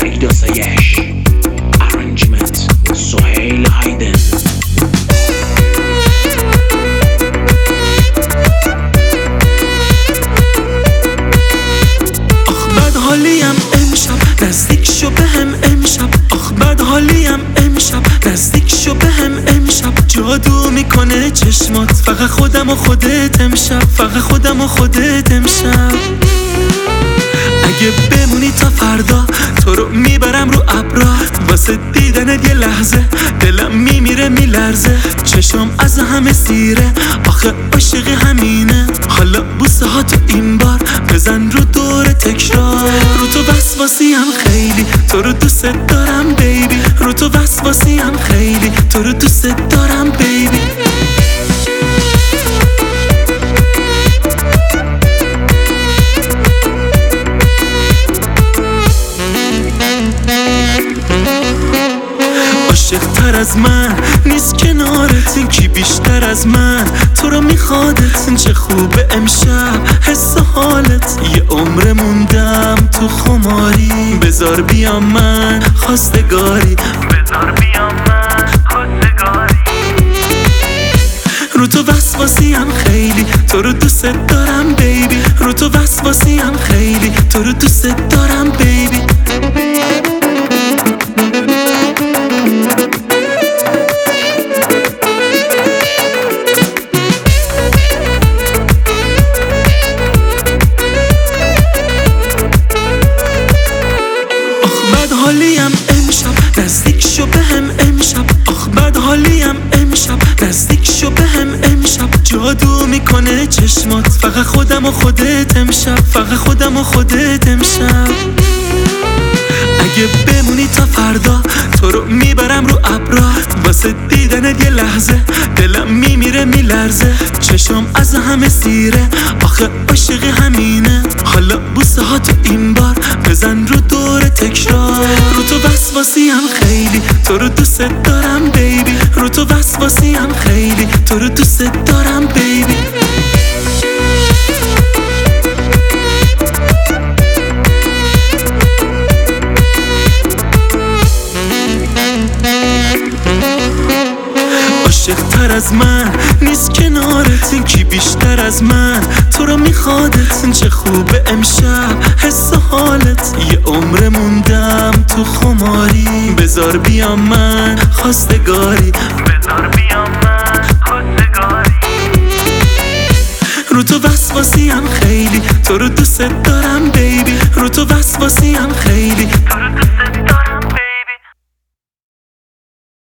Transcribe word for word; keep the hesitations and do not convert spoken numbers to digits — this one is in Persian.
پیدا سیش ارنجمنت سهیل هایدن. آخ بد حالیم امشب نزدیک شو بهم امشب. آخ بد حالیم امشب نزدیک شو بهم امشب. جادو میکنه چشمات فقط خودم و خودت امشب. فقط خودم و خودت امشب. اگه بمونی تا فردا تو رو میبرم رو ابرا. واسه دیدنت یه لحظه دلم میمیره میلرزه. چشم از همه سیره آخه عاشق همینه. حالا بوسه ها تو این بار بزن رو دور تکرار. رو تو وسواسی هم خیلی تو رو دوست دارم بیبی. رو تو وسواسی هم خیلی تو رو دوست دارم بیبی. عاشق تر از من نیست کنارت. این کی بیشتر از من تو رو میخوادت. چه خوبه امشب حس حالت. یه عمر موندم تو خماری. بذار بیام من خواستگاری. بذار بیام من خواستگاری. رو تو وسواسی هم خیلی تو رو دوست دارم بیبی. رو تو وسواسی هم خیلی تو رو دوست دارم بیبی. حالیم امشب نزدیک شو بهم امشب. آخ بد حالیم امشب نزدیک شو بهم امشب. جادو میکنه چشمات فقط خودم و خودت امشب. فقط خودم و خودت امشب. اگه بمونی تا فردا تو رو میبرم رو ابرا. واسه دیدنت یه لحظه دلم میمیره میلرزه. چشم از همه سیره آخه عاشق همینه. حالا بوسه ها تو این بار بزن رو دور تکرار. رو تو وسواسی هم خیلی تو رو دوست دارم بیبی. رو تو وسواسی هم خیلی تو رو دوست دارم بیبی. عاشق تر از من نیست کنارت. این کی بیشتر از من تو رو میخوادت. چه خوبه امشب حس حالت. یه عمر موندم تو خماری. بذار بیام من خواستگاری. بذار بیام من خواستگاری. رو تو وسواسی هم خیلی تو رو دوست دارم بیبی. رو تو وسواسی هم خیلی